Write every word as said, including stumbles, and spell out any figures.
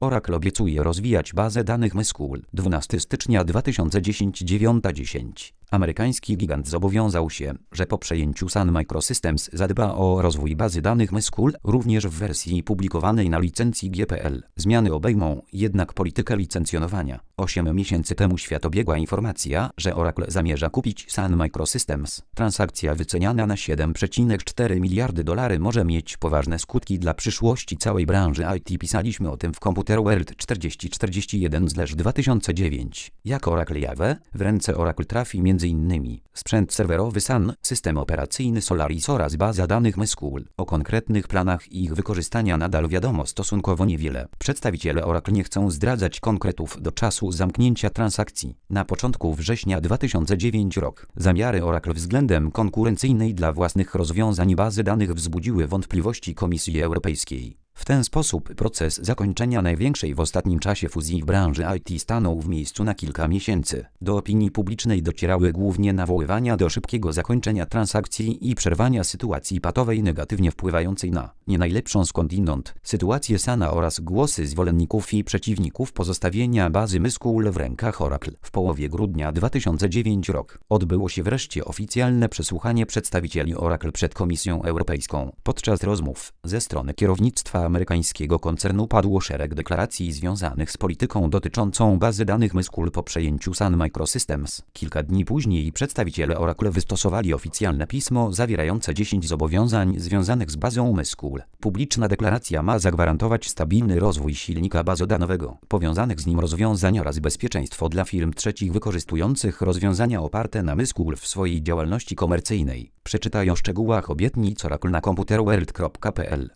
Oracle obiecuje rozwijać bazę danych MySQL. dwunastego stycznia dwa tysiące dziesiątego dziewiąta dziesięć. Amerykański gigant zobowiązał się, że po przejęciu Sun Microsystems zadba o rozwój bazy danych MySQL również w wersji publikowanej na licencji G P L. Zmiany obejmą jednak politykę licencjonowania. Osiem miesięcy temu świat obiegła informacja, że Oracle zamierza kupić Sun Microsystems. Transakcja wyceniana na siedem przecinek cztery miliardy dolarów może mieć poważne skutki dla przyszłości całej branży I T. Pisaliśmy o tym w Computer World czterdzieści czterdzieści jeden dwa tysiące dziewięć. Jak Oracle Java? W ręce Oracle trafi między innymi sprzęt serwerowy Sun, system operacyjny Solaris oraz baza danych MySQL. O konkretnych planach ich wykorzystania nadal wiadomo stosunkowo niewiele. Przedstawiciele Oracle nie chcą zdradzać konkretów do czasu zamknięcia transakcji. Na początku września dwa tysiące dziewiątego rok zamiary Oracle względem konkurencyjnej dla własnych rozwiązań bazy danych wzbudziły wątpliwości Komisji Europejskiej. W ten sposób proces zakończenia największej w ostatnim czasie fuzji w branży I T stanął w miejscu na kilka miesięcy. Do opinii publicznej docierały głównie nawoływania do szybkiego zakończenia transakcji i przerwania sytuacji patowej negatywnie wpływającej na nie najlepszą skądinąd sytuację Suna oraz głosy zwolenników i przeciwników pozostawienia bazy MySQL w rękach Oracle. W połowie grudnia dwa tysiące dziewiątego rok odbyło się wreszcie oficjalne przesłuchanie przedstawicieli Oracle przed Komisją Europejską. Podczas rozmów ze strony kierownictwa amerykańskiego koncernu padło szereg deklaracji związanych z polityką dotyczącą bazy danych MySQL po przejęciu Sun Microsystems. Kilka dni później przedstawiciele Oracle wystosowali oficjalne pismo zawierające dziesięć zobowiązań związanych z bazą MySQL. Publiczna deklaracja ma zagwarantować stabilny rozwój silnika bazodanowego, powiązanych z nim rozwiązań oraz bezpieczeństwo dla firm trzecich wykorzystujących rozwiązania oparte na MySQL w swojej działalności komercyjnej. Przeczytaj o szczegółach obietnic Oracle na computerworld kropka p l.